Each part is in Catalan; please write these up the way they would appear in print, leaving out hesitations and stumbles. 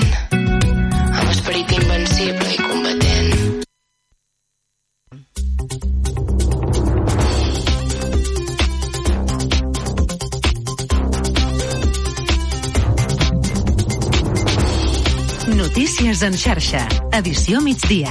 amb esperit invencible i combatent. Notícies en xarxa, edició migdia.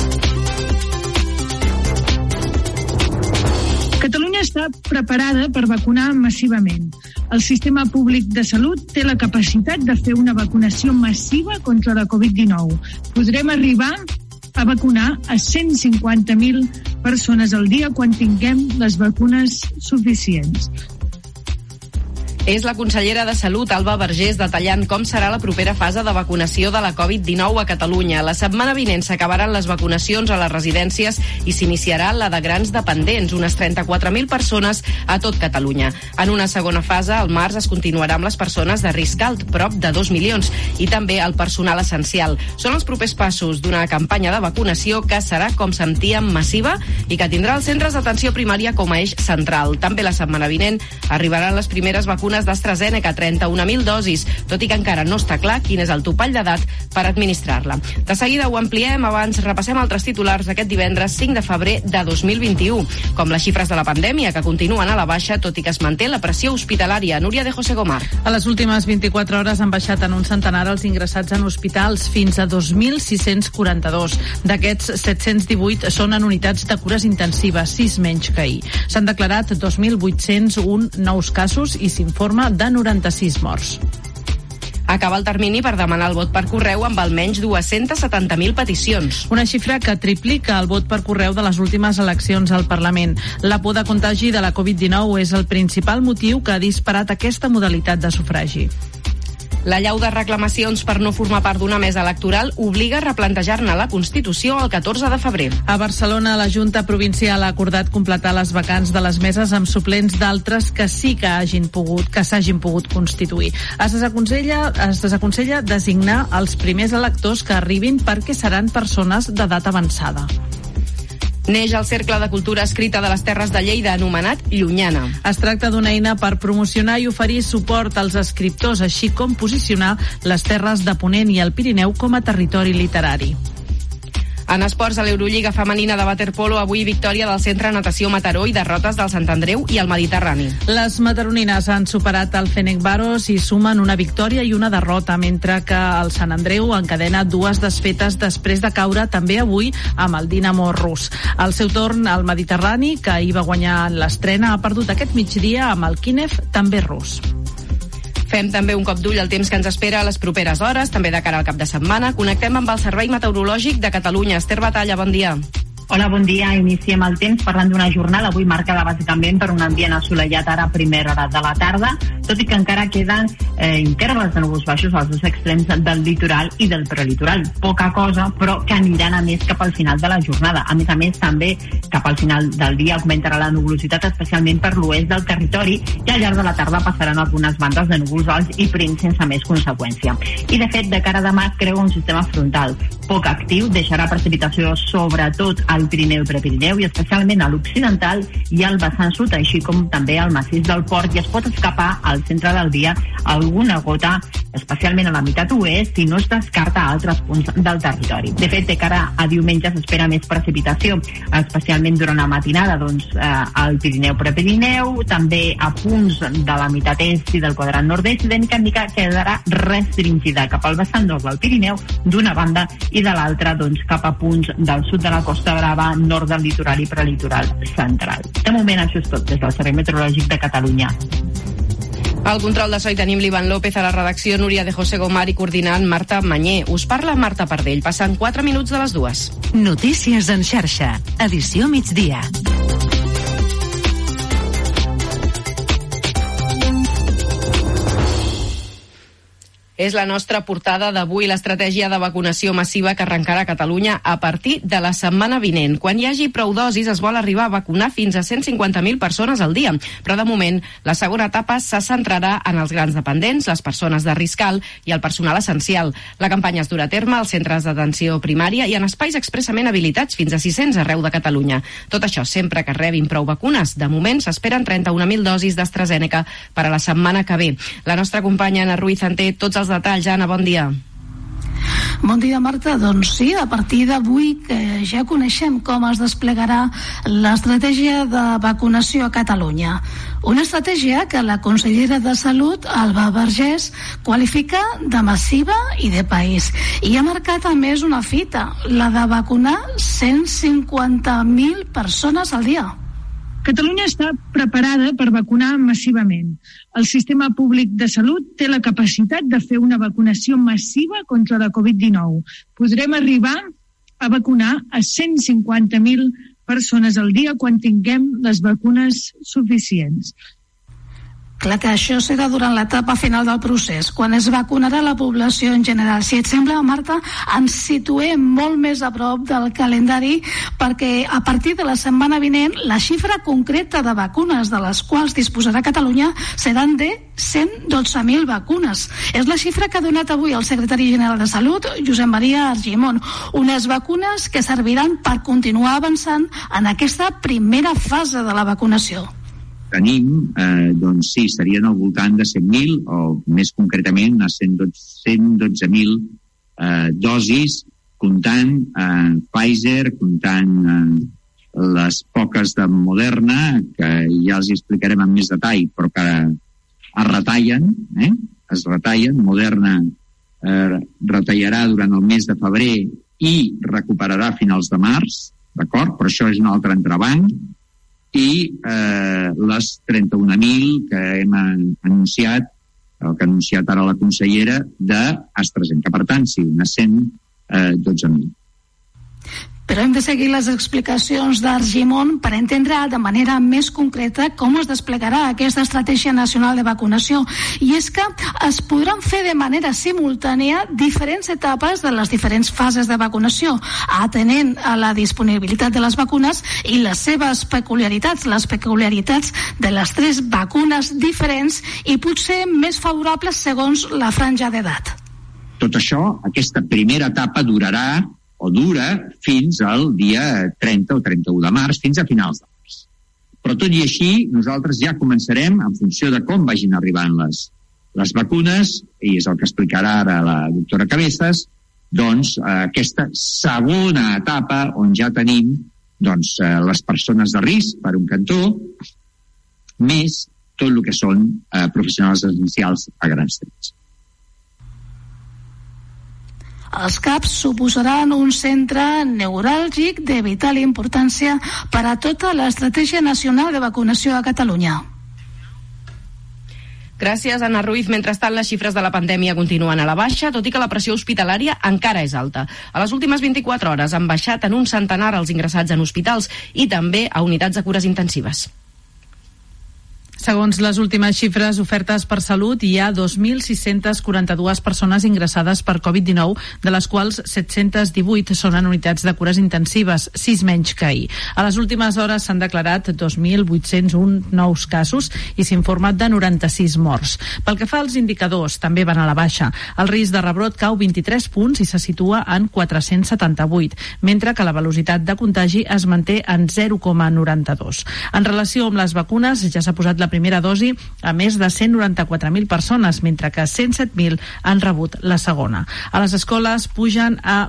Catalunya està preparada per vacunar massivament. El sistema públic de salut té la capacitat de fer una vacunació massiva contra la Covid-19. Podrem arribar a vacunar a 150.000 persones al dia quan tinguem les vacunes suficients. És la consellera de Salut, Alba Vergés, detallant com serà la propera fase de vacunació de la Covid-19 a Catalunya. La setmana vinent s'acabaran les vacunacions a les residències i s'iniciarà la de grans dependents, unes 34.000 persones a tot Catalunya. En una segona fase, al març, es continuarà amb les persones de risc alt, prop de 2 milions, i també el personal essencial. Són els propers passos d'una campanya de vacunació que serà, com sentíem, massiva i que tindrà els centres d'atenció primària com a eix central. També la setmana vinent arribaran les primeres vacunes d'AstraZeneca, 31.000 dosis, tot i que encara no està clar quin és el topall d'edat per administrar-la. De seguida ho ampliem, abans repassem altres titulars d'aquest divendres 5 de febrer de 2021, com les xifres de la pandèmia, que continuen a la baixa, tot i que es manté la pressió hospitalària. Núria de José Gomar. A les últimes 24 hores han baixat en un centenar els ingressats en hospitals, fins a 2.642. D'aquests, 718 són en unitats de cures intensives, 6 menys que ahir. S'han declarat 2.801 nous casos i s'informa de 96 morts. Acaba el termini per demanar el vot per correu amb almenys 270.000 peticions. Una xifra que triplica el vot per correu de les últimes eleccions al Parlament. La por de contagi de la Covid-19 és el principal motiu que ha disparat aquesta modalitat de sufragi. La llau de reclamacions per no formar part d'una mesa electoral obliga a replantejar-ne la Constitució el 14 de febrer. A Barcelona, la Junta Provincial ha acordat completar les vacants de les meses amb suplents d'altres que sí que s'hagin pogut constituir. Es desaconsella designar els primers electors que arribin perquè seran persones d'edat avançada. Neix el Cercle de Cultura Escrita de les Terres de Lleida, anomenat Llunyana. Es tracta d'una eina per promocionar i oferir suport als escriptors, així com posicionar les Terres de Ponent i el Pirineu com a territori literari. En esports, a l'Eurolliga femenina de waterpolo, avui victòria del Centre Natació Mataró i derrotes del Sant Andreu i el Mediterrani. Les mataronines han superat el Fenerbahçe i sumen una victòria i una derrota, mentre que el Sant Andreu encadena 2 desfetes després de caure també avui amb el Dinamo rus. Al seu torn, el Mediterrani, que ahir va guanyar l'estrena, ha perdut aquest migdia amb el Kínev, també rus. Fem també un cop d'ull al temps que ens espera a les properes hores, també de cara al cap de setmana. Connectem amb el Servei Meteorològic de Catalunya. Esther Batalla, bon dia. Hola, bon dia. Iniciem el temps parlant d'una jornada avui marcada bàsicament per un ambient assolellat ara a primera hora de la tarda, tot i que encara queden intervals de núvols baixos als dos extrems del litoral i del prelitoral. Poca cosa, però que aniran a més cap al final de la jornada. A més, també cap al final del dia augmentarà la nuvolositat, especialment per l'oest del territori, i al llarg de la tarda passaran algunes bandes de núvols alts i prims sense més conseqüència. I, de fet, de cara a demà creu un sistema frontal poc actiu, deixarà precipitació sobretot al Pirineu i Prepirineu i especialment a l'occidental i al vessant sud, així com també al massís del Port, i es pot escapar al centre del dia alguna gota, especialment a la meitat oest, i no es descarta a altres punts del territori. De fet, de cara a diumenge s'espera més precipitació, especialment durant la matinada, al Pirineu Prepirineu, també a punts de la meitat est i del quadrant nord-est, i de mica en mica quedarà restringida cap al vessant nord del Pirineu d'una banda i de l'altra cap a punts del sud de la Costa Brava, nord del litoral i prelitoral central. De moment això és tot des del Servei Meteorològic de Catalunya. Al control de so hi tenim l'Ivan López, a la redacció Núria de José Gomar i coordinant Marta Manyer. Us parla Marta Pardell, passant 4 minuts de les 2. Notícies en xarxa, edició migdia. És la nostra portada d'avui, l'estratègia de vacunació massiva que arrencarà a Catalunya a partir de la setmana vinent. Quan hi hagi prou dosis es vol arribar a vacunar fins a 150.000 persones al dia, però de moment la segona etapa se centrarà en els grans dependents, les persones de risc alt i el personal essencial. La campanya es durà a terme als centres d'atenció primària i en espais expressament habilitats, fins a 600 arreu de Catalunya. Tot això sempre que rebin prou vacunes. De moment s'esperen 31.000 dosis d'AstraZeneca per a la setmana que ve. La nostra companya Anna Ruiz en té tots els detalls. Anna, bon dia. Bon dia, Marta. Doncs sí, a partir d'avui que ja coneixem com es desplegarà l'estratègia de vacunació a Catalunya. Una estratègia que la consellera de Salut, Alba Vergés, qualifica de massiva i de país. I ha marcat a més una fita, la de vacunar 150.000 persones al dia. Catalunya està preparada per vacunar massivament. El sistema públic de salut té la capacitat de fer una vacunació massiva contra la Covid-19. Podrem arribar a vacunar a 150.000 persones al dia quan tinguem les vacunes suficients. Clar que això serà durant l'etapa final del procés, quan es vacunarà la població en general. Si et sembla, Marta, ens situem molt més a prop del calendari, perquè a partir de la setmana vinent la xifra concreta de vacunes de les quals disposarà Catalunya seran de 112.000 vacunes. És la xifra que ha donat avui el secretari general de Salut, Josep Maria Argimon. Unes vacunes que serviran per continuar avançant en aquesta primera fase de la vacunació. Tenim, doncs sí, serien al voltant de 100.000 o més concretament a 112.000 dosis, comptant Pfizer, comptant les poques de Moderna, que ja els explicarem amb més detall, però que es retallen. Moderna retallarà durant el mes de febrer i recuperarà a finals de març, d'acord? Però això és un altre entrebanc. I les 31.000 que hem anunciat, el que ha anunciat ara la consellera, d'AstraZeneca. Per tant, sí, unes 112.000. Però hem de seguir les explicacions d'Argimon per entendre de manera més concreta com es desplegarà aquesta estratègia nacional de vacunació. I és que es podran fer de manera simultània diferents etapes de les diferents fases de vacunació, atenent a la disponibilitat de les vacunes i les seves peculiaritats, les peculiaritats de les 3 vacunes diferents i potser més favorables segons la franja d'edat. Tot això, aquesta primera etapa dura fins al dia 30 o 31 de març, fins a finals de març. Però tot i així, nosaltres ja començarem, en funció de com vagin arribant les vacunes, i és el que explicarà ara la doctora Cabezas, doncs aquesta segona etapa on ja tenim les persones de risc per un cantó, més tot el que són professionals essencials a grans trets. Els CAPs suposaran un centre neuràlgic de vital importància per a tota l'estratègia nacional de vacunació a Catalunya. Gràcies, Anna Ruiz. Mentrestant, les xifres de la pandèmia continuen a la baixa, tot i que la pressió hospitalària encara és alta. A les últimes 24 hores han baixat en un centenar els ingressats en hospitals i també a unitats de cures intensives. Segons les últimes xifres ofertes per Salut, hi ha 2.642 persones ingressades per Covid-19, de les quals 718 són en unitats de cures intensives, 6 menys que ahir. A les últimes hores s'han declarat 2.801 nous casos i s'ha informat de 96 morts. Pel que fa als indicadors, també van a la baixa. El risc de rebrot cau 23 punts i se situa en 478, mentre que la velocitat de contagi es manté en 0,92. En relació amb les vacunes, ja s'ha posat la primera dosi a més de 194.000 persones, mentre que 107.000 han rebut la segona. A les escoles pugen a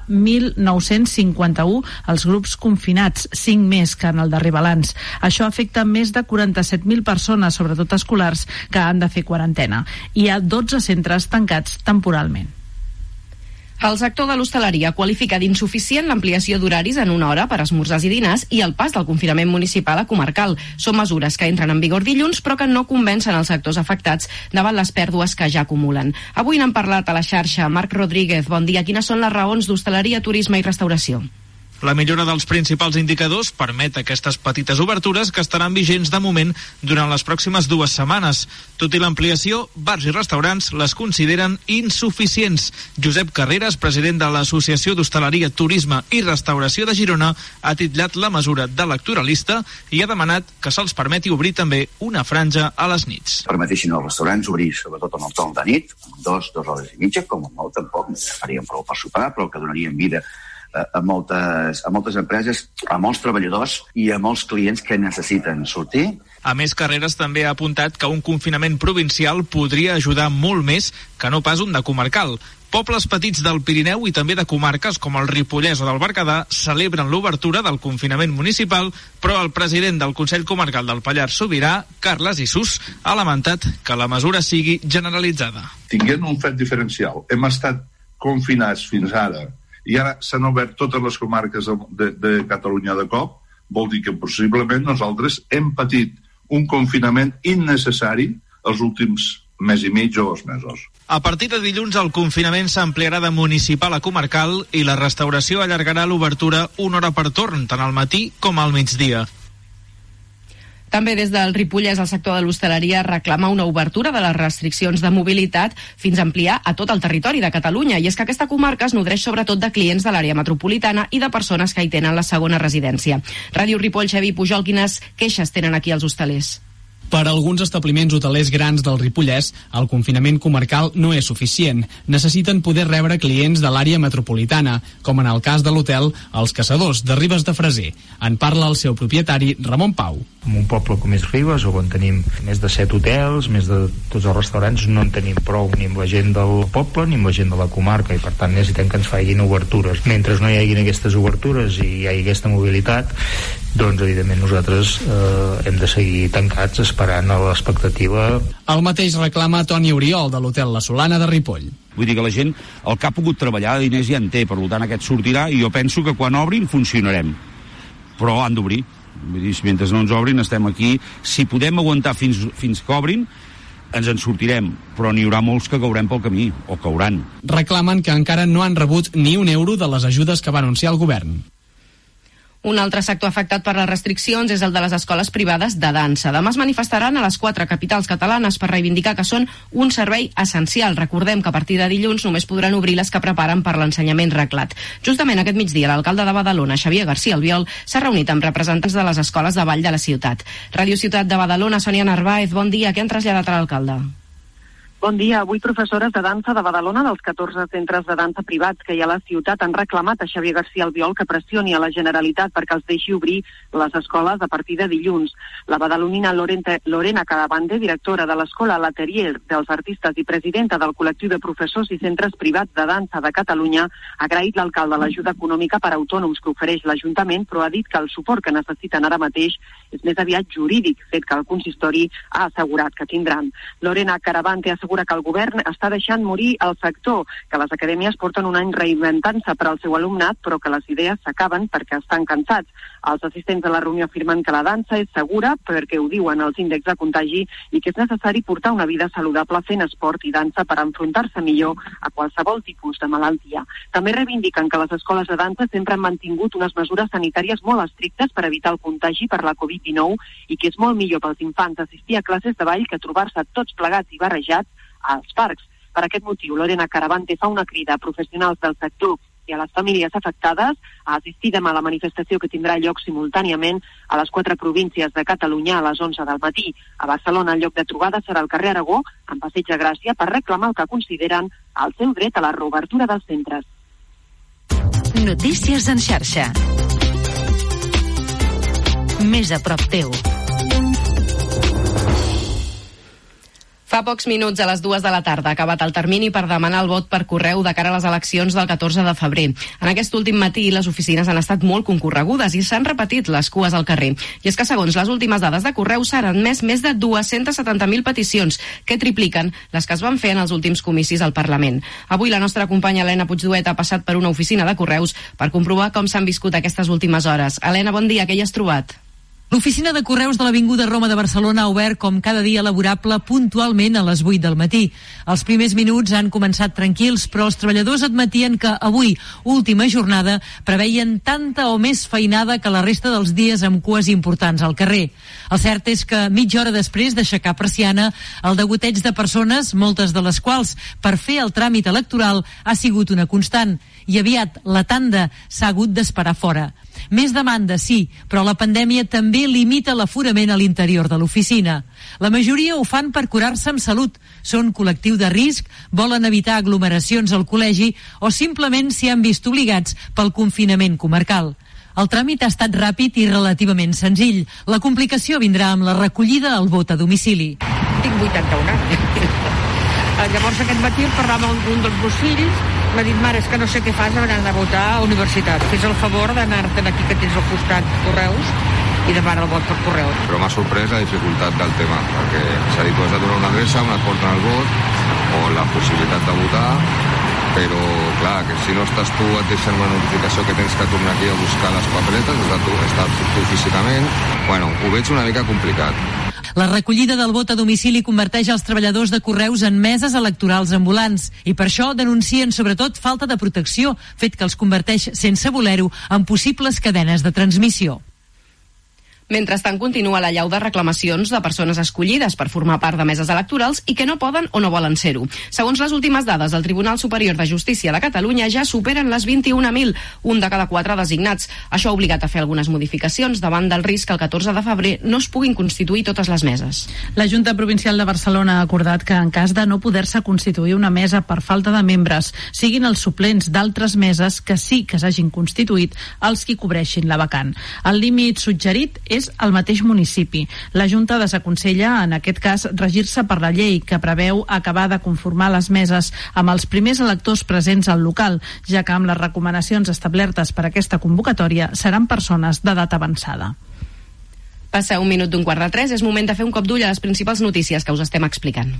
1.951 els grups confinats, 5 més que en el darrer balanç. Això afecta més de 47.000 persones, sobretot escolars, que han de fer quarantena. Hi ha 12 centres tancats temporalment. El sector de l'hostaleria qualifica d'insuficient l'ampliació d'horaris en 1 hora per esmorzars i dinars i el pas del confinament municipal a comarcal. Són mesures que entren en vigor dilluns però que no convencen els sectors afectats davant les pèrdues que ja acumulen. Avui n'han parlat a la xarxa. Marc Rodríguez, bon dia. Quines són les raons d'hostaleria, turisme i restauració? La millora dels principals indicadors permet aquestes petites obertures que estaran vigents de moment durant les pròximes 2 setmanes. Tot i l'ampliació, bars i restaurants les consideren insuficients. Josep Carreras, president de l'Associació d'Hostaleria, Turisme i Restauració de Girona, ha titllat la mesura d'electoralista i ha demanat que se'ls permeti obrir també una franja a les nits. Permetessin als restaurants obrir, sobretot amb el torn de nit, 2 hores i mitja, com a molt tampoc, faríem prou per sopar, però que donarien vida a moltes empreses, a molts treballadors i a molts clients que necessiten sortir. A més, Carreras també ha apuntat que un confinament provincial podria ajudar molt més que no pas un de comarcal. Pobles petits del Pirineu i també de comarques com el Ripollès o del Berguedà celebren l'obertura del confinament municipal, però el president del Consell Comarcal del Pallars Sobirà, Carles Isús, ha lamentat que la mesura sigui generalitzada. Tinguent un fet diferencial, hem estat confinats fins ara i ara s'han obert totes les comarques de Catalunya de cop, vol dir que possiblement nosaltres hem patit un confinament innecessari els últims mes i mig o 2 mesos. A partir de dilluns el confinament s'ampliarà de municipal a comarcal i la restauració allargarà l'obertura 1 hora per torn, tant al matí com al migdia. També des del Ripollès el sector de l'hostaleria reclama una obertura de les restriccions de mobilitat fins a ampliar a tot el territori de Catalunya. I és que aquesta comarca es nodreix sobretot de clients de l'àrea metropolitana i de persones que hi tenen la segona residència. Ràdio Ripoll, Xavi Pujol, quines queixes tenen aquí els hostalers? Per a alguns establiments hotelers grans del Ripollès, el confinament comarcal no és suficient. Necessiten poder rebre clients de l'àrea metropolitana, com en el cas de l'hotel Els Caçadors, de Ribes de Freser. En parla el seu propietari, Ramon Pau. En un poble com és Ribes, on tenim més de 7 hotels, més de tots els restaurants, no en tenim prou ni amb la gent del poble ni amb la gent de la comarca, i per tant necessitem que ens facin obertures. Mentre no hi hagin aquestes obertures i hi hagi aquesta mobilitat, doncs evidentment nosaltres hem de seguir tancats esperant a l'expectativa. El mateix reclama Toni Oriol, de l'hotel La Solana de Ripoll. Vull dir que la gent, el que ha pogut treballar de diners ja en té, per tant aquest sortirà, i jo penso que quan obrin funcionarem, però han d'obrir. Vull dir, mentre no ens obrin estem aquí. Si podem aguantar fins que obrin, ens en sortirem, però n'hi haurà molts que caurem pel camí, o cauran. Reclamen que encara no han rebut ni un euro de les ajudes que va anunciar el govern. Un altre sector afectat per les restriccions és el de les escoles privades de dansa. Demà es manifestaran a les 4 capitals catalanes per reivindicar que són un servei essencial. Recordem que a partir de dilluns només podran obrir les que preparen per l'ensenyament reglat. Justament aquest migdia, l'alcalde de Badalona, Xavier García Albiol, s'ha reunit amb representants de les escoles de ball de la ciutat. Ràdio Ciutat de Badalona, Sònia Narváez, bon dia. Què han traslladat a l'alcalde? Bon dia. Avui professores de dansa de Badalona dels 14 centres de dansa privats que hi ha a la ciutat han reclamat a Xavier García Albiol que pressioni a la Generalitat perquè els deixi obrir les escoles a partir de dilluns. La badalonina Lorena Cadabande, directora de l'Escola L'Atelier dels Artistes i presidenta del col·lectiu de professors i centres privats de dansa de Catalunya, ha agraït l'alcalde l'ajuda econòmica per a autònoms que ofereix l'Ajuntament, però ha dit que el suport que necessiten ara mateix és més aviat jurídic, fet que el consistori ha assegurat que tindran. Lorena Cadabande assegura que el govern està deixant morir el sector, que les acadèmies porten un any reinventant-se per al seu alumnat, però que les idees s'acaben perquè estan cansats. Els assistents de la reunió afirmen que la dansa és segura, perquè ho diuen els índexs de contagi, i que és necessari portar una vida saludable fent esport i dansa per enfrontar-se millor a qualsevol tipus de malaltia. També reivindiquen que les escoles de dansa sempre han mantingut unes mesures sanitàries molt estrictes per evitar el contagi per la Covid-19 i que és molt millor pels infants assistir a classes de ball que trobar-se tots plegats i barrejats als parcs. Per aquest motiu, Lorena Cadabande fa una crida a professionals del sector i a les famílies afectades a assistir demà a la manifestació que tindrà lloc simultàniament a les 4 províncies de Catalunya a les 11 del matí. A Barcelona, el lloc de trobada serà el carrer Aragó, en Passeig de Gràcia, per reclamar el que consideren el seu dret a la reobertura dels centres. Notícies en xarxa. Més a prop teu. Fa pocs minuts, a les 2 de la tarda, ha acabat el termini per demanar el vot per correu de cara a les eleccions del 14 de febrer. En aquest últim matí, les oficines han estat molt concorregudes i s'han repetit les cues al carrer. I és que, segons les últimes dades de correu, s'han admès més de 270.000 peticions, que tripliquen les que es van fer en els últims comicis al Parlament. Avui la nostra companya Helena Puigduet ha passat per una oficina de correus per comprovar com s'han viscut aquestes últimes hores. Helena, bon dia, què hi has trobat? L'oficina de correus de l'Avinguda Roma de Barcelona ha obert com cada dia laborable puntualment a les 8 del matí. Els primers minuts han començat tranquils, però els treballadors admetien que avui, última jornada, preveien tanta o més feinada que la resta dels dies amb cues importants al carrer. El cert és que mitja hora després d'aixecar persiana, el degoteig de persones, moltes de les quals per fer el tràmit electoral, ha sigut una constant, i aviat la tanda s'ha hagut d'esperar fora. Més demanda, sí, però la pandèmia també limita l'aforament a l'interior de l'oficina. La majoria ho fan per curar-se amb salut, són col·lectiu de risc, volen evitar aglomeracions al col·legi o simplement s'hi han vist obligats pel confinament comarcal. El tràmit ha estat ràpid i relativament senzill. La complicació vindrà amb la recollida al vot a domicili. Tinc 81 anys. Llavors aquest matí el parlava amb un dels meus fills, m'ha dit, mare, és que no sé què fas anant a votar a universitat. Fes el favor d'anar-te'n aquí que tens al costat Correus i demana el vot per correu. Però m'ha sorprès la dificultat del tema, perquè s'ha dit, tu has de donar una adreça on et porten el vot o la possibilitat de votar, però clar, que si no estàs tu et deixen una notificació que tens que tornar aquí a buscar les papeletes, estàs tu físicament. Bueno, ho veig una mica complicat. La recollida del vot a domicili converteix els treballadors de Correus en meses electorals ambulants i per això denuncien sobretot falta de protecció, fet que els converteix, sense voler-ho, en possibles cadenes de transmissió. Mentrestant, continua la llau de reclamacions de persones escollides per formar part de meses electorals i que no poden o no volen ser-ho. Segons les últimes dades del Tribunal Superior de Justícia de Catalunya, ja superen les 21.000, un de cada 4 designats. Això ha obligat a fer algunes modificacions davant del risc que el 14 de febrer no es puguin constituir totes les meses. La Junta Provincial de Barcelona ha acordat que en cas de no poder-se constituir una mesa per falta de membres, siguin els suplents d'altres meses que sí que s'hagin constituït els qui cobreixin la vacant. El límit suggerit és el mateix municipi. La Junta desaconsella, en aquest cas, regir-se per la llei que preveu acabar de conformar les meses amb els primers electors presents al local, ja que amb les recomanacions establertes per aquesta convocatòria seran persones d'edat avançada. Passa 1:02, és moment de fer un cop d'ull a les principals notícies que us estem explicant.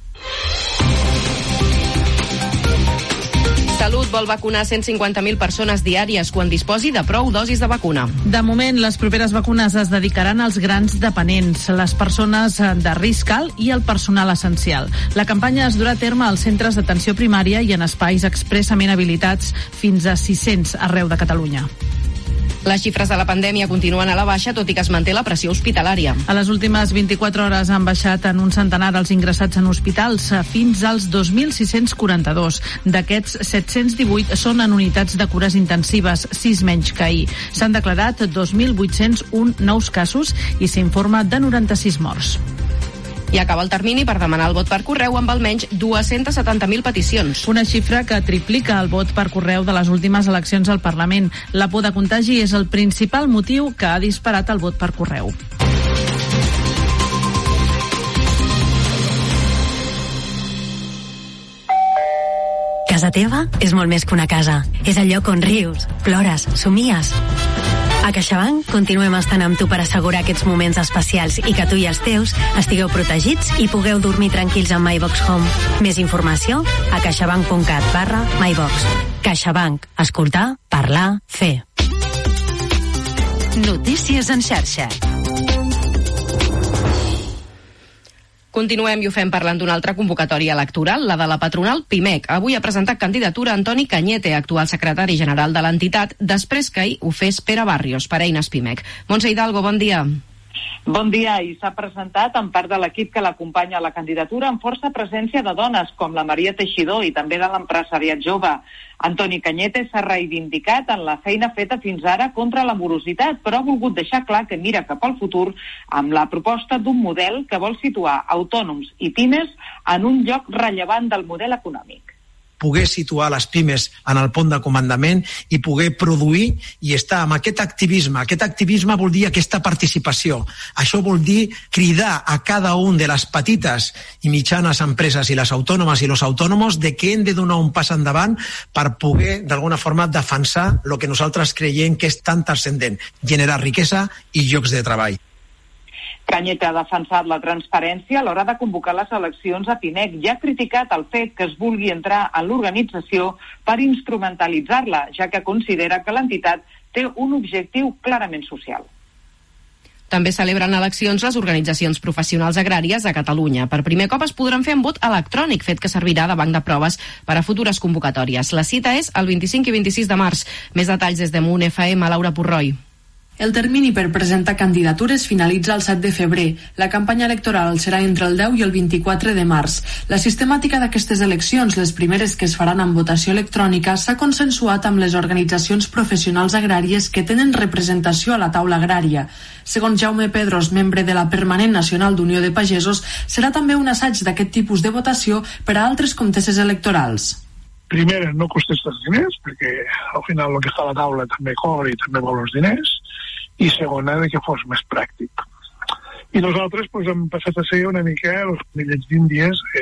Salut vol vacunar 150.000 persones diàries quan disposi de prou dosis de vacuna. De moment, les properes vacunes es dedicaran als grans dependents, les persones de risc alt i el personal essencial. La campanya es durà a terme als centres d'atenció primària i en espais expressament habilitats fins a 600 arreu de Catalunya. Les xifres de la pandèmia continuen a la baixa, tot i que es manté la pressió hospitalària. A les últimes 24 hores han baixat en un centenar els ingressats en hospitals fins als 2.642. D'aquests, 718 són en unitats de cures intensives, 6 menys que ahir. S'han declarat 2.801 nous casos i s'informa de 96 morts. I acaba el termini per demanar el vot per correu amb almenys 270.000 peticions. Una xifra que triplica el vot per correu de les últimes eleccions al Parlament. La por de contagi és el principal motiu que ha disparat el vot per correu. Casa teva és molt més que una casa. És el lloc on rius, plores, somies. A CaixaBank continuem estant amb tu per assegurar aquests moments especials i que tu i els teus estigueu protegits i pugueu dormir tranquils amb MyBox Home. Més informació a caixabank.cat/MyBox. CaixaBank. Escoltar, parlar, fer. Notícies en xarxa. Continuem i ho fem parlant d'una altra convocatòria electoral, la de la patronal PIMEC. Avui ha presentat candidatura Antoni Cañete, actual secretari general de l'entitat, després que ahir ho fes Pere Barrios, per Eines PIMEC. Montse Hidalgo, bon dia. Bon dia, i s'ha presentat en part de l'equip que l'acompanya a la candidatura amb força presència de dones, com la Maria Teixidor i també de l'empresariat jove. Antoni Cañete s'ha reivindicat en la feina feta fins ara contra la morositat, però ha volgut deixar clar que mira cap al futur amb la proposta d'un model que vol situar autònoms i pimes en un lloc rellevant del model econòmic. Poder situar les pimes en el pont de comandament i poder produir i estar amb aquest activisme. Aquest activisme vol dir aquesta participació. Això vol dir cridar a cada un de les petites i mitjanes empreses i les autònomes i els autònoms de que hem de donar un pas endavant per poder, d'alguna forma, defensar el que nosaltres creiem que és tan transcendent, generar riquesa i llocs de treball. Cañete ha defensat la transparència a l'hora de convocar les eleccions a PIMEC i ha criticat el fet que es vulgui entrar en l'organització per instrumentalitzar-la, ja que considera que l'entitat té un objectiu clarament social. També celebren eleccions les organitzacions professionals agràries a Catalunya. Per primer cop es podran fer amb vot electrònic, fet que servirà de banc de proves per a futures convocatòries. La cita és el 25 i 26 de març. Més detalls des de Munt FM, Laura Purroi. El termini per presentar candidatures finalitza el 7 de febrer. La campanya electoral serà entre el 10 i el 24 de març. La sistemàtica d'aquestes eleccions, les primeres que es faran amb votació electrònica, s'ha consensuat amb les organitzacions professionals agràries que tenen representació a la taula agrària. Segons Jaume Pedros, membre de la Permanent Nacional d'Unió de Pagesos, serà també un assaig d'aquest tipus de votació per a altres comteses electorals. Primera, no costés els diners, perquè al final el que està a la taula també cobra i també vol els diners, i segona, que fos més pràctic. I nosaltres hem passat a ser una mica els conillets d'Índies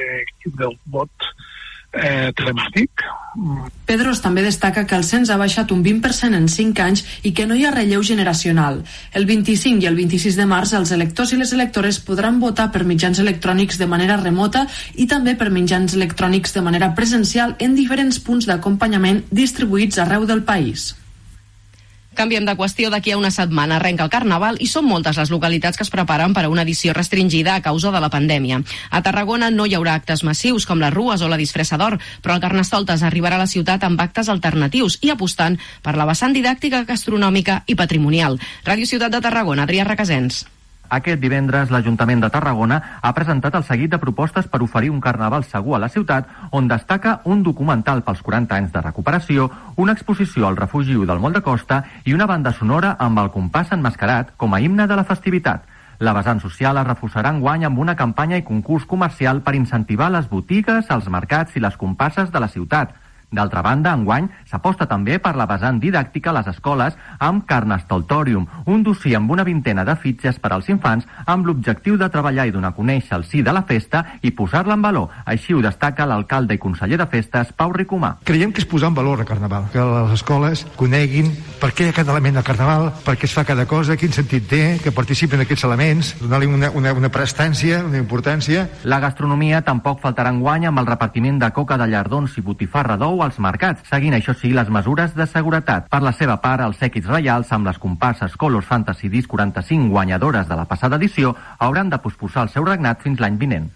l'equip del vot telemàtic. Pedros també destaca que el cens ha baixat un 20% en 5 anys i que no hi ha relleu generacional. El 25 i el 26 de març els electors i les electores podran votar per mitjans electrònics de manera remota i també per mitjans electrònics de manera presencial en diferents punts d'acompanyament distribuïts arreu del país. Canviem de qüestió. D'aquí a una setmana arrenca el Carnaval i són moltes les localitats que es preparen per a una edició restringida a causa de la pandèmia. A Tarragona no hi haurà actes massius com les rues o la disfressa d'or, però el Carnestoltes arribarà a la ciutat amb actes alternatius i apostant per la vessant didàctica, gastronòmica i patrimonial. Ràdio Ciutat de Tarragona, Adrià Requesens. Aquest divendres, l'Ajuntament de Tarragona ha presentat el seguit de propostes per oferir un carnaval segur a la ciutat, on destaca un documental pels 40 anys de recuperació, una exposició al refugi del Moll de Costa i una banda sonora amb el compàs enmascarat com a himne de la festivitat. La vessant social es reforçarà enguany amb una campanya i concurs comercial per incentivar les botigues, els mercats i les compasses de la ciutat. D'altra banda, enguany s'aposta també per la vessant didàctica a les escoles amb Carnestoltorium, un dossier amb una vintena de fitxes per als infants amb l'objectiu de treballar i donar a conèixer el sí de la festa i posar-la en valor. Així ho destaca l'alcalde i conseller de festes, Pau Ricomà. Creiem que és posar en valor el Carnaval, que les escoles coneguin per què hi ha cada element del Carnaval, per què es fa cada cosa, quin sentit té, que participin aquests elements, donar-li una prestància, una importància. La gastronomia tampoc faltarà enguany amb el repartiment de coca de llardons i botifarra d'ou als mercats, seguint això sí les mesures de seguretat. Per la seva part, els sèquits reials amb les comparses Colors Fantasy Disc 45 guanyadores de la passada edició hauran de posposar el seu regnat fins l'any vinent.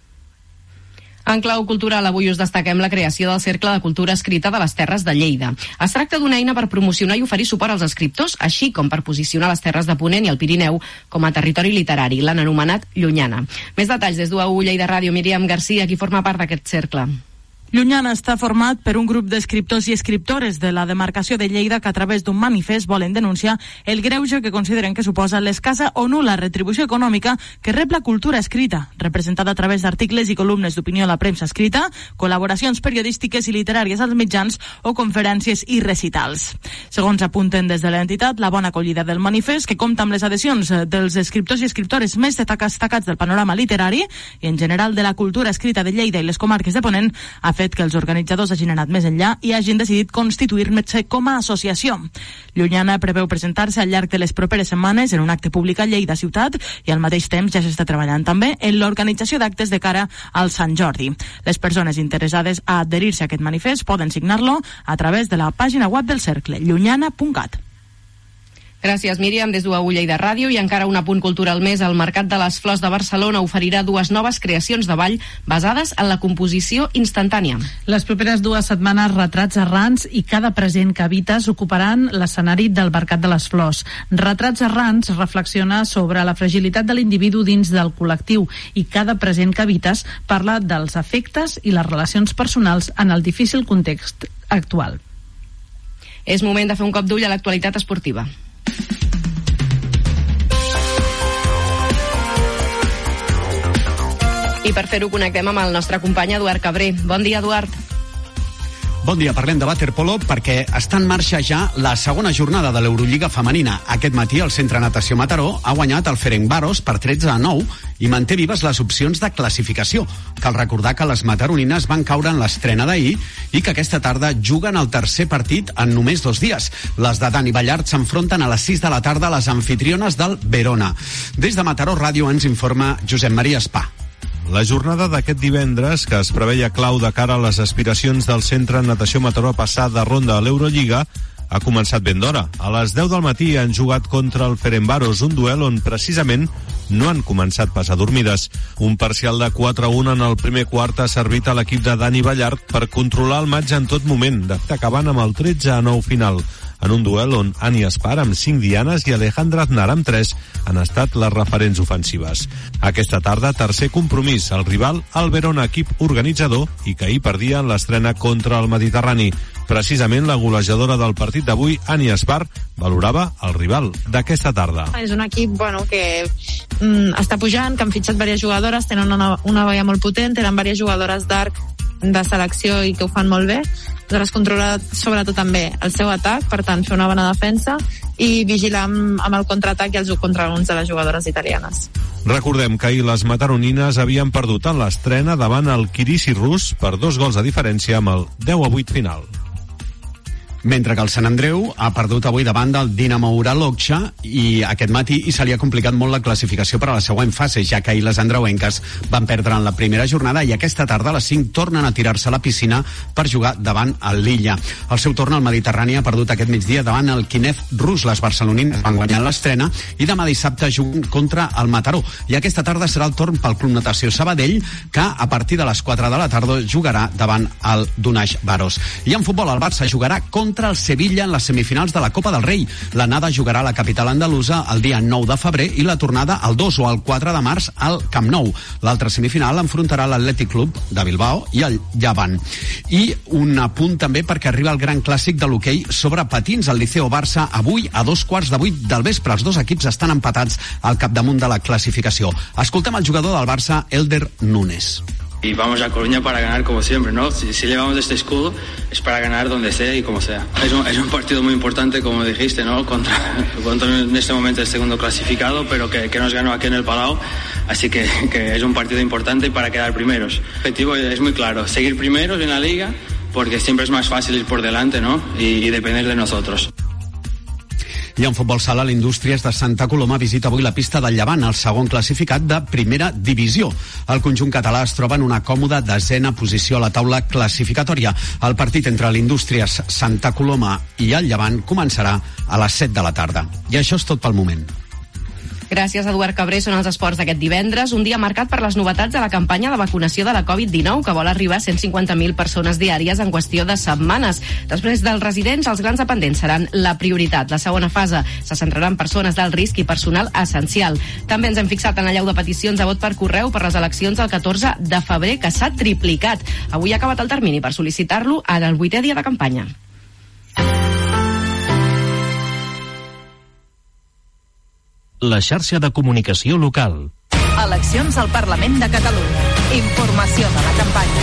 En clau cultural, avui us destaquem la creació del Cercle de Cultura Escrita de les Terres de Lleida. Es tracta d'una eina per promocionar i oferir suport als escriptors, així com per posicionar les Terres de Ponent i el Pirineu com a territori literari. L'han anomenat Llunyana. Més detalls des d'UAU Lleida Ràdio, Míriam Garcia, qui forma part d'aquest cercle. Llunyana està format per un grup d'escriptors i escriptores de la demarcació de Lleida que a través d'un manifest volen denunciar el greuge que consideren que suposa l'escassa o nul·la retribució econòmica que rep la cultura escrita, representada a través d'articles i columnes d'opinió a la premsa escrita, col·laboracions periodístiques i literàries als mitjans o conferències i recitals. Segons apunten des de l'entitat, la bona acollida del manifest, que compta amb les adhesions dels escriptors i escriptores més destacats del panorama literari i en general de la cultura escrita de Lleida i les comarques de Ponent, ha fet que els organitzadors hagin anat més enllà i hagin decidit constituir-se com a associació. Llunyana preveu presentar-se al llarg de les properes setmanes en un acte públic a Lleida ciutat i al mateix temps ja s'està treballant també en l'organització d'actes de cara al Sant Jordi. Les persones interessades a adherir-se a aquest manifest poden signar-lo a través de la pàgina web del cercle, llunyana.cat. Gràcies, Míriam, des d'UAU Lleida Ràdio. I encara un apunt cultural més. El Mercat de les Flors de Barcelona oferirà 2 noves creacions de ball basades en la composició instantània. Les properes 2 setmanes, Retrats errants i Cada present que habites ocuparan l'escenari del Mercat de les Flors. Retrats errants reflexiona sobre la fragilitat de l'individu dins del col·lectiu i Cada present que habites parla dels afectes i les relacions personals en el difícil context actual. És moment de fer un cop d'ull a l'actualitat esportiva. I per fer-ho connectem amb el nostre company Eduard Cabré. Bon dia, Eduard. Bon dia, parlem de waterpolo perquè està en marxa ja la segona jornada de l'Eurolliga femenina. Aquest matí el Centre Natació Mataró ha guanyat el Ferencváros per 13-9 i manté vives les opcions de classificació. Cal recordar que les mataronines van caure en l'estrena d'ahir i que aquesta tarda juguen el tercer partit en només 2 dies. Les de Dani Ballart s'enfronten a les 6 de la tarda a les anfitriones del Verona. Des de Mataró Ràdio ens informa Josep Maria Espà. La jornada d'aquest divendres, que es preveia clau de cara a les aspiracions del Centre Natació Mataró a passar de ronda a l'Eurolliga, ha començat ben d'hora. A les 10 del matí han jugat contra el Ferencváros, un duel on precisament no han començat pas adormides. Un parcial de 4-1 en el primer quart ha servit a l'equip de Dani Ballart per controlar el maig en tot moment, acabant amb el 13-9 final. En un duel on Ani Espar amb 5 dianes i Alejandra Aznar amb 3 han estat les referents ofensives. Aquesta tarda, tercer compromís, el rival el Verona, equip organitzador i que ahir perdia en l'estrena contra el Mediterrani. Precisament la golejadora del partit d'avui, Ani Espar, valorava el rival d'aquesta tarda. És un equip que està pujant, que han fitxat diverses jugadores, tenen una baia molt potent, tenen diverses jugadores d'arc de selecció i que ho fan molt bé. Nosaltres controlar sobretot també el seu atac, per tant fer una bona defensa i vigilar amb el contraatac i els contragons de les jugadores italianes. Recordem que ahir les mataronines havien perdut en l'estrena davant el Kirisi rus per 2 gols de diferència amb el 10-8 final. Mentre que el Sant Andreu ha perdut avui davant del Dinamo Uralokcha i aquest matí se li ha complicat molt la classificació per a la següent fase, ja que ahir les andreuenques van perdre en la primera jornada i aquesta tarda a les 5 tornen a tirar-se a la piscina per jugar davant el Lilla. Al seu torn, el Mediterrani ha perdut aquest migdia davant el Kinev rus. Les barcelonines van guanyar l'estrena i demà dissabte juguen contra el Mataró. I aquesta tarda serà el torn pel Club Natació Sabadell, que a partir de les 4 de la tarda jugarà davant el Dunaix Baros. I en futbol, el Barça jugarà contra el Sevilla en les semifinals de la Copa del Rei. L'anada jugarà a la capital andalusa el dia 9 de febrer i la tornada el 2 o el 4 de març al Camp Nou. L'altra semifinal enfrontarà l'Atlètic Club de Bilbao i el Llevant. I un apunt també perquè arriba el gran clàssic de l'hoquei sobre patins al Liceo Barça avui a 7:15 del vespre. Els dos equips estan empatats al capdamunt de la classificació. Escoltem el jugador del Barça, Elder Nunes. Y vamos a Coruña para ganar como siempre, ¿no? Si llevamos este escudo es para ganar donde sea y como sea. Es un partido muy importante, como dijiste, ¿no? Contra en este momento el segundo clasificado, pero que nos ganó aquí en el Palau. Así que es un partido importante para quedar primeros. El objetivo es muy claro, seguir primeros en la liga, porque siempre es más fácil ir por delante, ¿no? Y depender de nosotros. I en futbol sala, l'Indústries de Santa Coloma visita avui la pista del Llevant, el segon classificat de primera divisió. El conjunt català es troba en una còmoda 10a posició a la taula classificatòria. El partit entre l'Indústries Santa Coloma i el Llevant començarà a les 7 de la tarda. I això és tot pel moment. Gràcies, Eduard Cabré. Són els esports d'aquest divendres, un dia marcat per les novetats de la campanya de vacunació de la Covid-19, que vol arribar a 150.000 persones diàries en qüestió de setmanes. Després dels residents, els grans dependents seran la prioritat. La segona fase se centrarà en persones d'alt risc i personal essencial. També ens hem fixat en la llau de peticions de vot per correu per les eleccions del 14 de febrer, que s'ha triplicat. Avui ha acabat el termini per sol·licitar-lo en el 8è dia de campanya. La xarxa de comunicació local. Eleccions al Parlament de Catalunya. Informació de la campanya.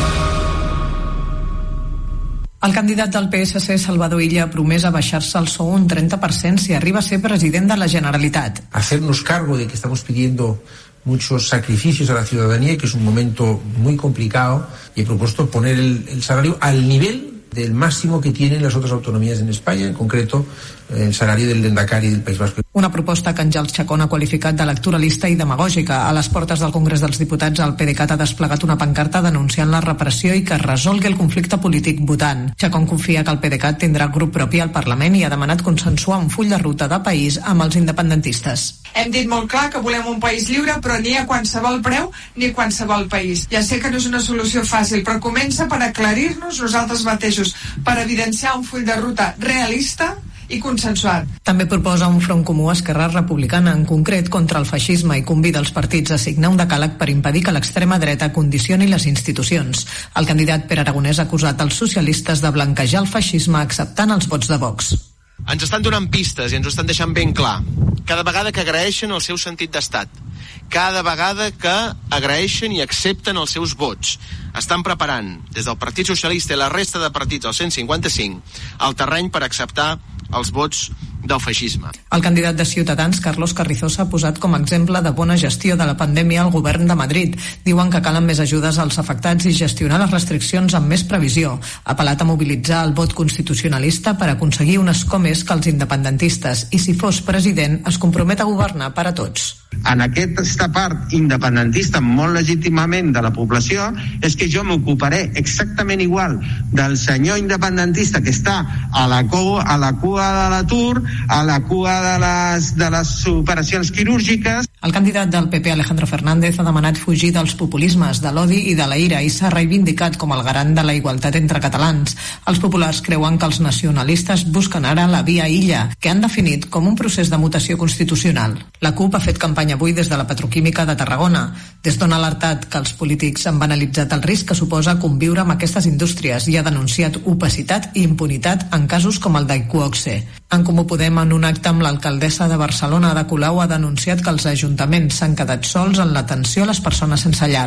El candidat del PSC, Salvador Illa, ha promès abaixar-se el sou un 30% si arriba a ser president de la Generalitat. Hacernos cargo de que estamos pidiendo muchos sacrificios a la ciudadanía y que es un momento muy complicado, y he propuesto poner el salario al nivel del máximo que tienen las otras autonomías en España, en concreto el salario del Lehendakari del País Vasco. Una proposta que Àngel Chacón ha qualificat d'electoralista i demagògica. A les portes del Congrés dels Diputats, el PDeCAT ha desplegat una pancarta denunciant la repressió i que es resolgui el conflicte polític votant. Chacón confia que el PDeCAT tindrà el grup propi al Parlament i ha demanat consensuar un full de ruta de país amb els independentistes. Hem dit molt clar que volem un país lliure, però ni a qualsevol preu ni a qualsevol país. Ja sé que no és una solució fàcil, però comença per aclarir-nos nosaltres mateixos, per evidenciar un full de ruta realista i consensuat. També proposa un front comú a Esquerra Republicana, en concret contra el feixisme, i convida els partits a signar un decàleg per impedir que l'extrema dreta condicioni les institucions. El candidat Pere Aragonès ha acusat els socialistes de blanquejar el feixisme acceptant els vots de Vox. Ens estan donant pistes i ens ho estan deixant ben clar. Cada vegada que agraeixen el seu sentit d'estat, cada vegada que agraeixen i accepten els seus vots, estan preparant, des del Partit Socialista i la resta de partits del 155, el terreny per acceptar els vots del feixisme. El candidat de Ciutadans, Carlos Carrizosa, ha posat com a exemple de bona gestió de la pandèmia al govern de Madrid. Diuen que calen més ajudes als afectats i gestionar les restriccions amb més previsió. Ha apel·lat a mobilitzar el vot constitucionalista per aconseguir un escó més que els independentistes i, si fos president, es compromet a governar per a tots. En aquesta part independentista molt legítimament de la població és que jo m'ocuparé exactament igual del senyor independentista que està a la cua de l'atur, a la cua de les operacions quirúrgiques. El candidat del PP, Alejandro Fernández, ha demanat fugir dels populismes, de l'odi i de la ira i s'ha reivindicat com el garant de la igualtat entre catalans. Els populars creuen que els nacionalistes busquen ara la via Illa, que han definit com un procés de mutació constitucional. La CUP ha fet campanya avui des de la petroquímica de Tarragona. Des d'on ha alertat que els polítics han banalitzat el risc que suposa conviure amb aquestes indústries i ha denunciat opacitat i impunitat en casos com el d'Iquoxe. En Comú Podem, en un acte amb l'alcaldessa de Barcelona, Ada Colau, ha denunciat que els ajuntaments s'han quedat sols en l'atenció a les persones sense llar.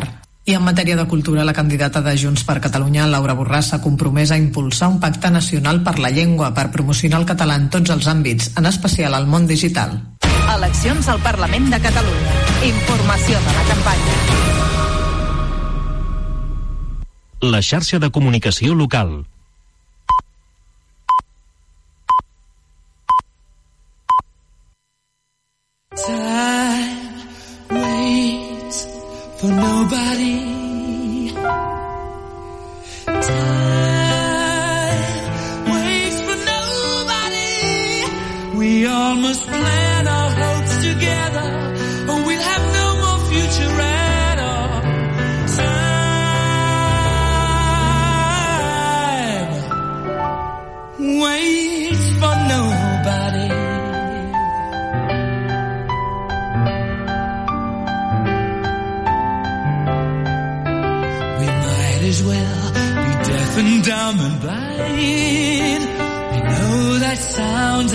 I en matèria de cultura, la candidata de Junts per Catalunya, Laura Borràs, s'ha compromès a impulsar un pacte nacional per la llengua per promocionar el català en tots els àmbits, en especial al món digital. Eleccions al Parlament de Catalunya. Informació de la campanya. La xarxa de comunicació local. Time waits for nobody. Time waits for nobody. We all must plan our hopes together, or we'll have no more future at all. Time waits for nobody. As well be deaf and dumb and blind. I know that sounds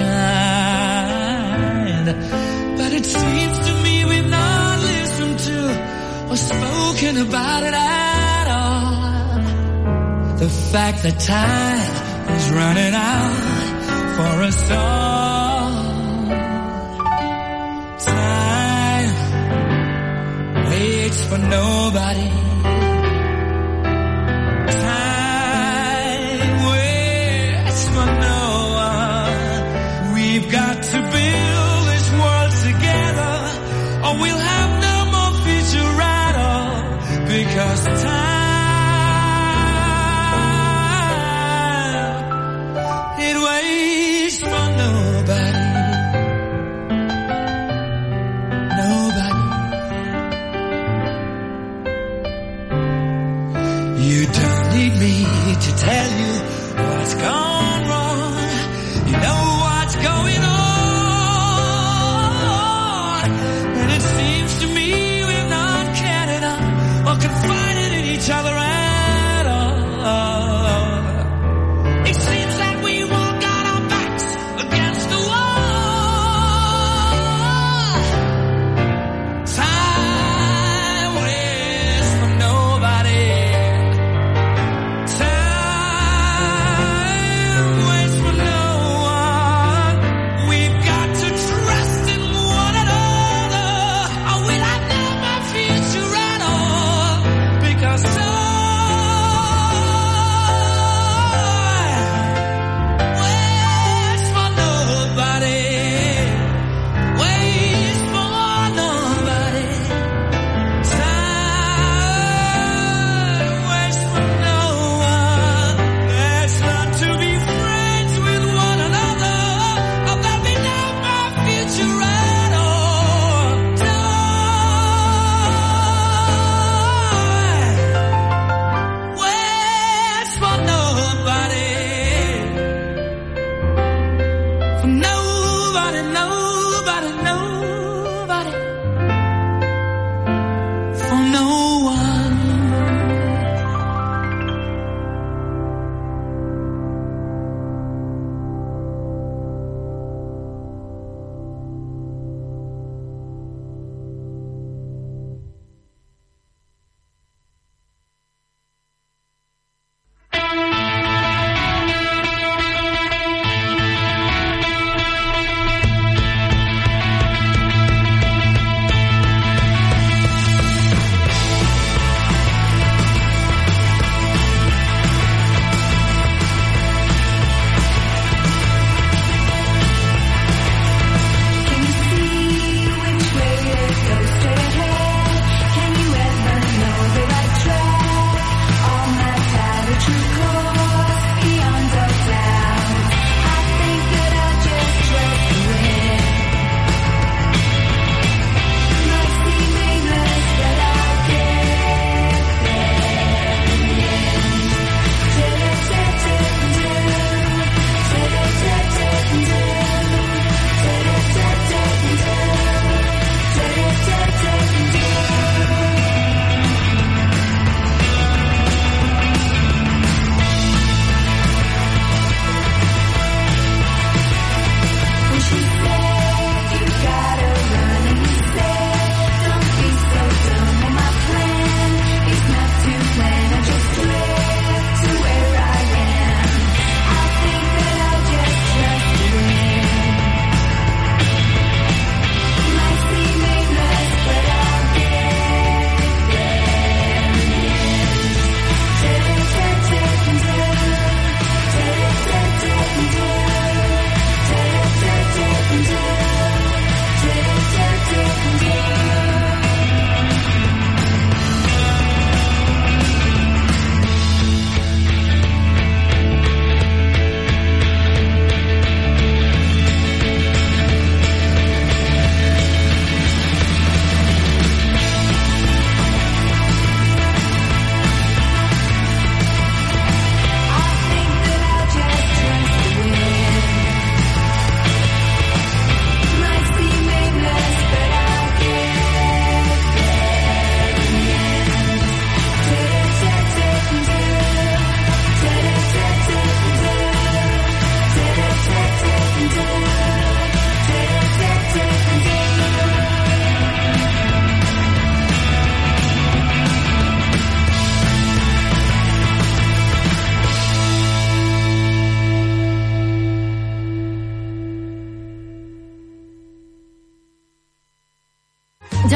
unkind, but it seems to me we've not listened to or spoken about it at all. The fact that time is running out for us all. Time waits for nobody. We've got to build this world together, or we'll have no more future at all, because time, it waits for nobody. Nobody. You don't need me to tell you what's gone wrong. You know what's going on, and it seems to me we've not cared enough or confided in each other at all. It seems that we all got our backs against the wall. Time waits for nobody.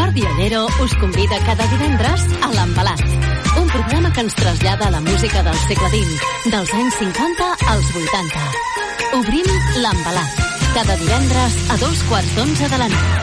Jordi Ollero us convida cada divendres a l'Embalat, un programa que ens trasllada a la música del segle XX, dels anys 50 als 80. Obrim l'Embalat, cada divendres a 11:15 de la nit.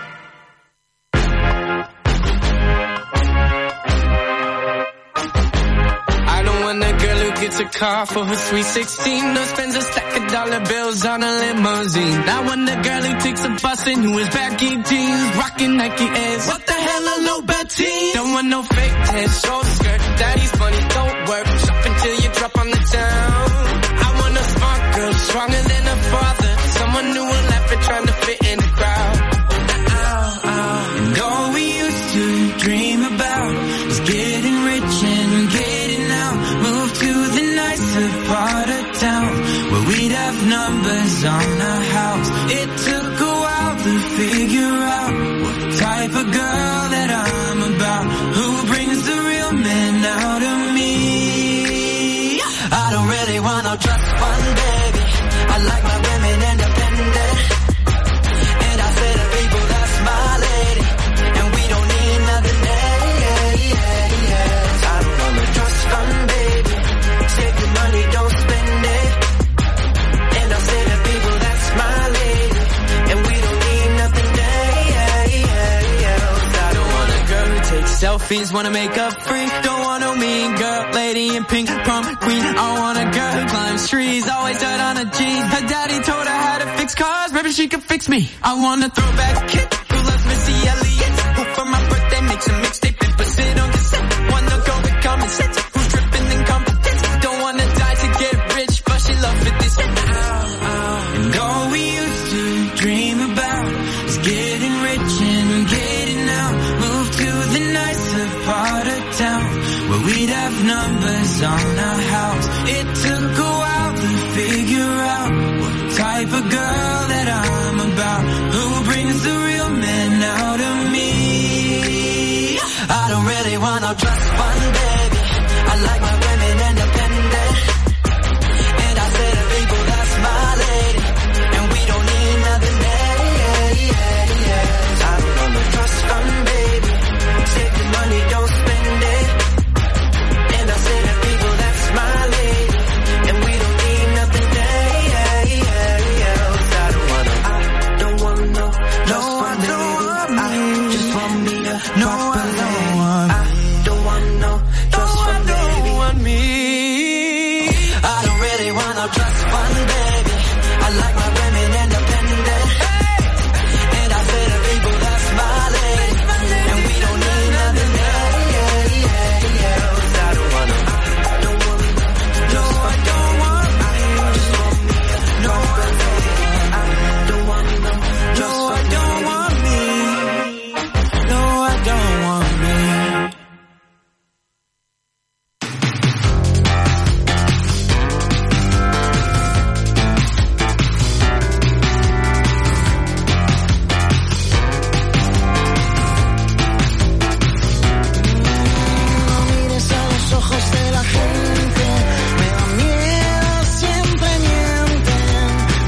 Gets a car for her sweet 16, or spends a stack of dollar bills on a limousine. I want a girl who takes a bus and who is baggy jeans, rocking Nike Airs. What the hell, a low Betty? Don't want no fake tan, short skirt. Daddy's money don't work. Shop until you drop on the town. I want a smart girl, stronger than a father. Someone who will laugh at trying to fit in the crowd. And all we used to dream about is getting rich and getting out. Move to the nicer part of town where we'd have numbers on our house. It took a while to figure out what type of girl that I'm about. Who brings the real man out of me? I don't really want no trust fund, baby. I like my women independent. And I say to people, that's my lady. And we don't need nothing else. I don't want no trust fund, baby. Save your money, don't spend it. And I say to people, that's my lady. And we don't need nothing else. I don't want a girl who takes selfies, wanna make up free. Don't want no mean girl, lady in pink, prom queen. I want a girl who climbs trees, always dirt on her jeans. Her daddy told her how to fix cars, maybe she could fix me. I want a throwback kid who loves Missy Elliott, who for my birthday makes a mixtape and puts it on cassette. Wanna go with common sense, who's dripping in competence. Don't wanna die to get rich, but she loves it this. And all we used to dream about is getting rich and getting out. Move to the nicer part of town where we'd have numbers on